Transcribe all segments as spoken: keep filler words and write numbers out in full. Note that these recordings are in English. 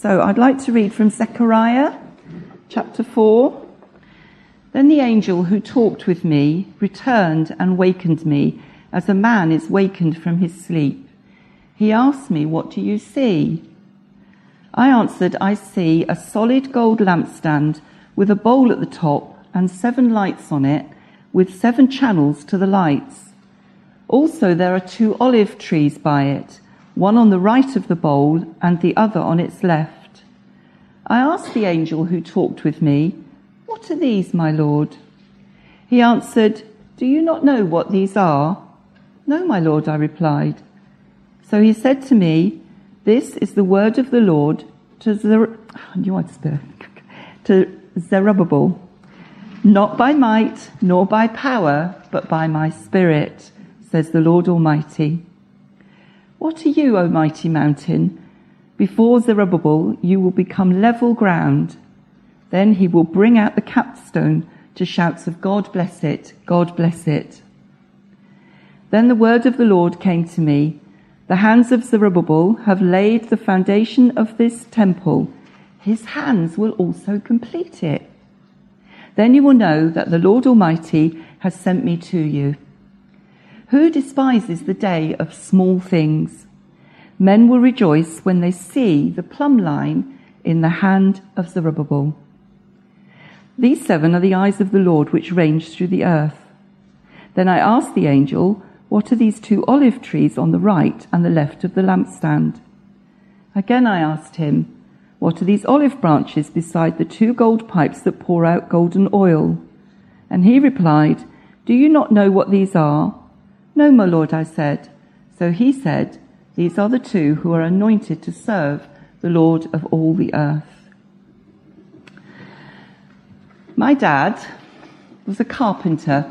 So I'd like to read from Zechariah chapter four. Then the angel who talked with me returned and wakened me as a man is wakened from his sleep. He asked me, "What do you see?" I answered, "I see a solid gold lampstand with a bowl at the top and seven lights on it, with seven channels to the lights. Also there are two olive trees by it, one on the right of the bowl and the other on its left." I asked the angel who talked with me, "What are these, my Lord?" He answered, "Do you not know what these are?" "No, my Lord," I replied. So he said to me, "This is the word of the Lord to, Zer- to Zerubbabel, not by might nor by power, but by my Spirit, says the Lord Almighty. What are you, O mighty mountain? Before Zerubbabel you will become level ground. Then he will bring out the capstone to shouts of God bless it, God bless it." Then the word of the Lord came to me, "The hands of Zerubbabel have laid the foundation of this temple. His hands will also complete it. Then you will know that the Lord Almighty has sent me to you. Who despises the day of small things? Men will rejoice when they see the plumb line in the hand of Zerubbabel. These seven are the eyes of the Lord which range through the earth." Then I asked the angel, "What are these two olive trees on the right and the left of the lampstand?" Again I asked him, "What are these olive branches beside the two gold pipes that pour out golden oil?" And he replied, "Do you not know what these are?" "No, my Lord," I said. So he said, "These are the two who are anointed to serve the Lord of all the earth." My dad was a carpenter.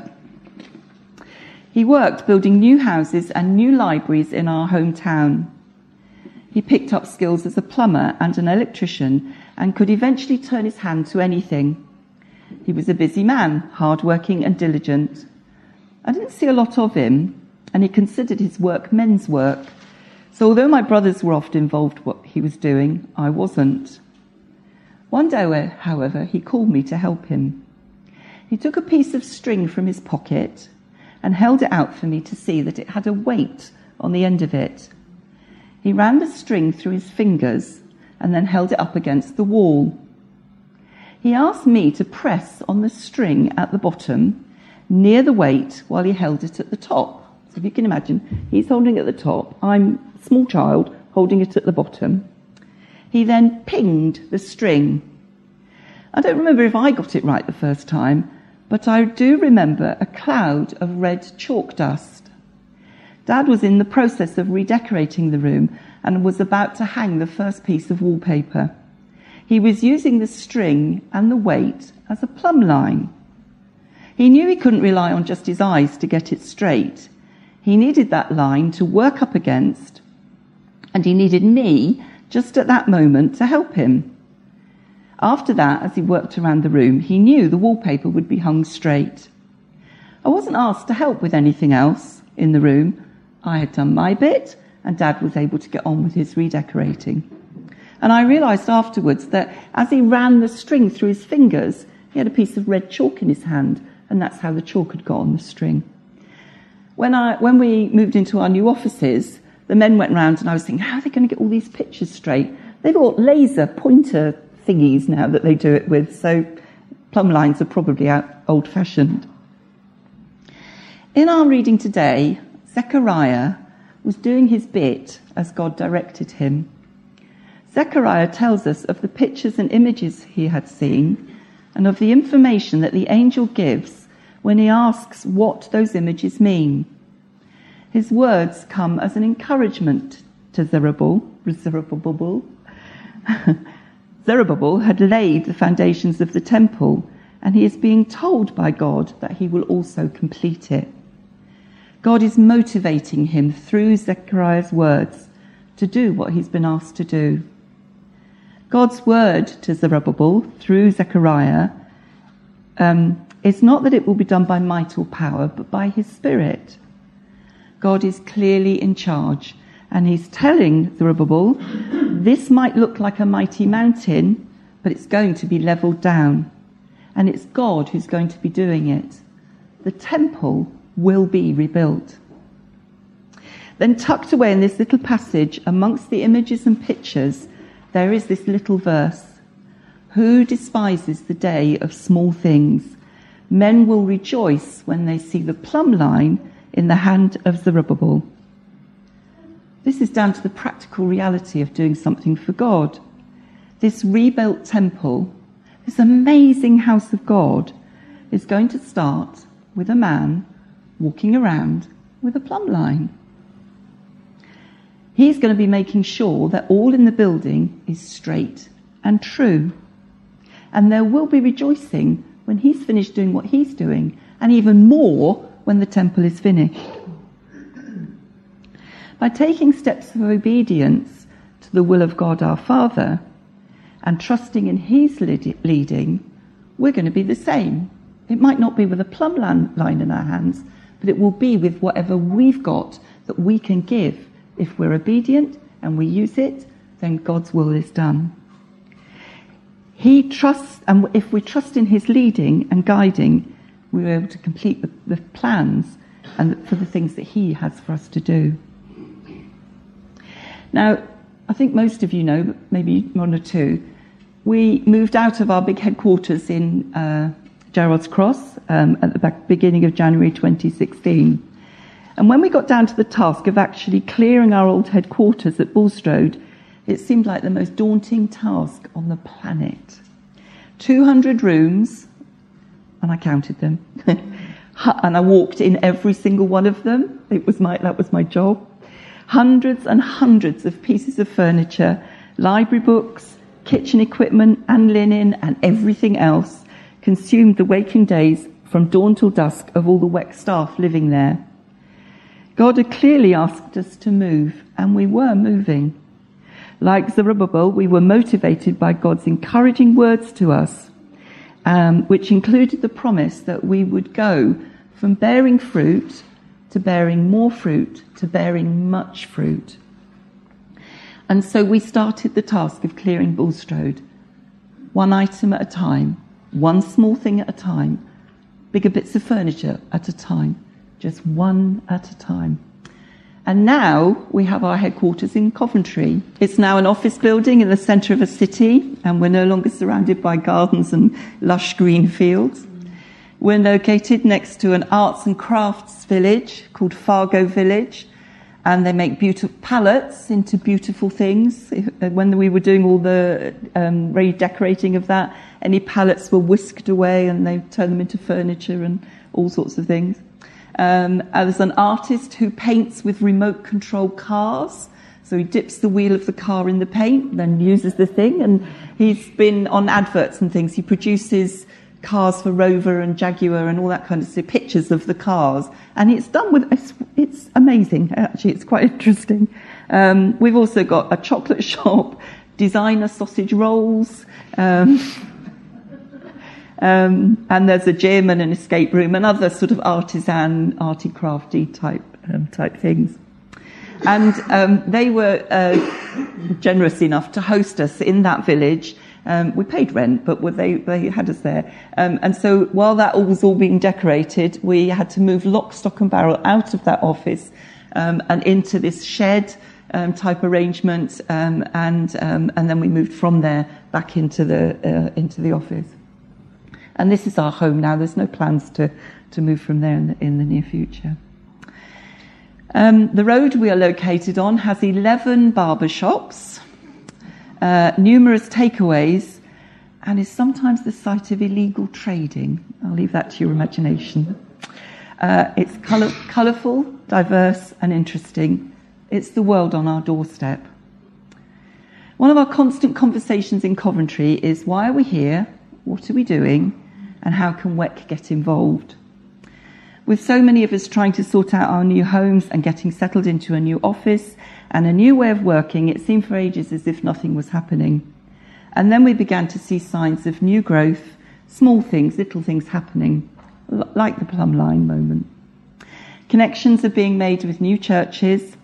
He worked building new houses and new libraries in our hometown. He picked up skills as a plumber and an electrician and could eventually turn his hand to anything. He was a busy man, hard-working and diligent. I didn't see a lot of him, and he considered his work men's work. So although my brothers were often involved in what he was doing, I wasn't. One day, however, he called me to help him. He took a piece of string from his pocket and held it out for me to see that it had a weight on the end of it. He ran the string through his fingers and then held it up against the wall. He asked me to press on the string at the bottom near the weight while he held it at the top. So if you can imagine, he's holding it at the top. I'm a small child holding it at the bottom. He then pinged the string. I don't remember if I got it right the first time, but I do remember a cloud of red chalk dust. Dad was in the process of redecorating the room and was about to hang the first piece of wallpaper. He was using the string and the weight as a plumb line. He knew he couldn't rely on just his eyes to get it straight. He needed that line to work up against, and he needed me just at that moment to help him. After that, as he worked around the room, he knew the wallpaper would be hung straight. I wasn't asked to help with anything else in the room. I had done my bit, and Dad was able to get on with his redecorating. And I realised afterwards that as he ran the string through his fingers, he had a piece of red chalk in his hand, and that's how the chalk had got on the string. When I when we moved into our new offices, the men went round and I was thinking, how are they going to get all these pictures straight? They've got laser pointer thingies now that they do it with, so plumb lines are probably out old-fashioned. In our reading today, Zechariah was doing his bit as God directed him. Zechariah tells us of the pictures and images he had seen and of the information that the angel gives when he asks what those images mean. His words come as an encouragement to Zerubbabel. Zerubbabel. Zerubbabel had laid the foundations of the temple, and he is being told by God that he will also complete it. God is motivating him through Zechariah's words to do what he's been asked to do. God's word to Zerubbabel through Zechariah um, is not that it will be done by might or power, but by his Spirit. God is clearly in charge, And he's telling Zerubbabel, this might look like a mighty mountain, but it's going to be leveled down. And it's God who's going to be doing it. The temple will be rebuilt. Then tucked away in this little passage, amongst the images and pictures, there is this little verse. Who despises the day of small things? Men will rejoice when they see the plumb line in the hand of Zerubbabel. This is down to the practical reality of doing something for God. This rebuilt temple, this amazing house of God, is going to start with a man walking around with a plumb line. He's going to be making sure that all in the building is straight and true. And there will be rejoicing when he's finished doing what he's doing, and even more when the temple is finished. By taking steps of obedience to the will of God our Father and trusting in his leading, we're going to be the same. It might not be with a plumb line in our hands, but it will be with whatever we've got that we can give. If we're obedient and we use it, then God's will is done. He trusts, and if we trust in his leading and guiding, we're able to complete the, the plans and for the things that he has for us to do. Now, I think most of you know, but maybe one or two, we moved out of our big headquarters in uh, Gerrards Cross um, at the back, beginning of January twenty sixteen. And when we got down to the task of actually clearing our old headquarters at Bulstrode, it seemed like the most daunting task on the planet. two hundred rooms, and I counted them, and I walked in every single one of them. It was my that was my job. Hundreds and hundreds of pieces of furniture, library books, kitchen equipment and linen and everything else consumed the waking days from dawn till dusk of all the W E C staff living there. God had clearly asked us to move, and we were moving. Like Zerubbabel, we were motivated by God's encouraging words to us, um, which included the promise that we would go from bearing fruit to bearing more fruit to bearing much fruit. And so we started the task of clearing Bulstrode, one item at a time, one small thing at a time, bigger bits of furniture at a time, just one at a time. And now we have our headquarters in Coventry. It's now an office building in the centre of a city, and we're no longer surrounded by gardens and lush green fields. We're located next to an arts and crafts village called Fargo Village, and they make beautiful pallets into beautiful things. When we were doing all the um, redecorating of that, any pallets were whisked away and they turned them into furniture and all sorts of things. Um, there's an artist who paints with remote control cars. So he dips the wheel of the car in the paint, then uses the thing, and he's been on adverts and things. He produces cars for Rover and Jaguar and all that kind of stuff, pictures of the cars. And it's done with, it's, it's amazing, actually. It's quite interesting. Um, we've also got a chocolate shop, designer sausage rolls, um, um, and there's a gym and an escape room and other sort of artisan, arty crafty type, um, type things. And um, they were uh, generous enough to host us in that village. Um, we paid rent, but they, they had us there. Um, and so while that all was all being decorated, we had to move lock, stock and barrel out of that office um, and into this shed um, type arrangement. Um, and um, and then we moved from there back into the uh, into the office. And this is our home now. There's no plans to, to move from there in the, in the near future. Um, the road we are located on has eleven barber shops, uh, numerous takeaways, and is sometimes the site of illegal trading. I'll leave that to your imagination. Uh, it's colour, colourful, diverse, and interesting. It's the world on our doorstep. One of our constant conversations in Coventry is, why are we here? What are we doing? And how can W E C get involved? With so many of us trying to sort out our new homes and getting settled into a new office and a new way of working, it seemed for ages as if nothing was happening. And then we began to see signs of new growth, small things, little things happening, like the plumb line moment. Connections are being made with new churches.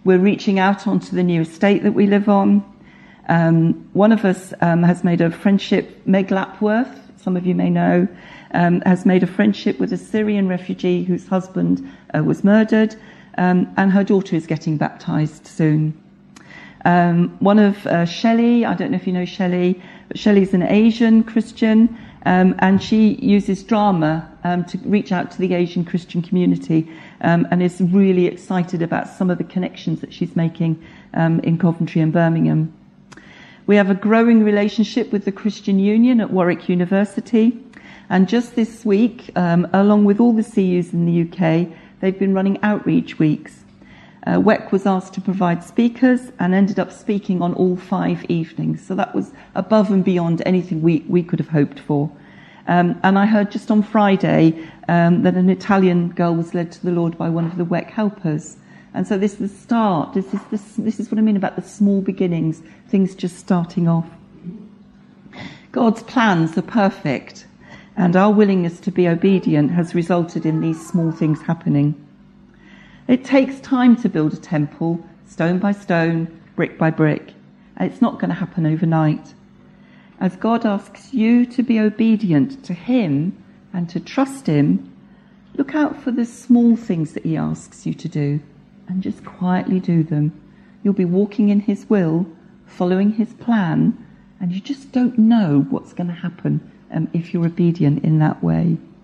We're reaching out onto the new estate that we live on. Um, one of us um, has made a friendship, Meg Lapworth, some of you may know, um, has made a friendship with a Syrian refugee whose husband uh, was murdered, um, and her daughter is getting baptised soon. Um, one of uh, Shelley, I don't know if you know Shelley, but Shelley's an Asian Christian, um, and she uses drama um, to reach out to the Asian Christian community, um, and is really excited about some of the connections that she's making um, in Coventry and Birmingham. We have a growing relationship with the Christian Union at Warwick University, and just this week, um, along with all the C Us in the U K, they've been running outreach weeks. Uh, W E C was asked to provide speakers and ended up speaking on all five evenings. So that was above and beyond anything we, we could have hoped for. Um, and I heard just on Friday um, that an Italian girl was led to the Lord by one of the W E C helpers. And so this is the start. This is, this, this is what I mean about the small beginnings, things just starting off. God's plans are perfect, and our willingness to be obedient has resulted in these small things happening. It takes time to build a temple, stone by stone, brick by brick, and it's not going to happen overnight. As God asks you to be obedient to him and to trust him, look out for the small things that he asks you to do and just quietly do them. You'll be walking in his will, following his plan, and you just don't know what's going to happen um, if you're obedient in that way.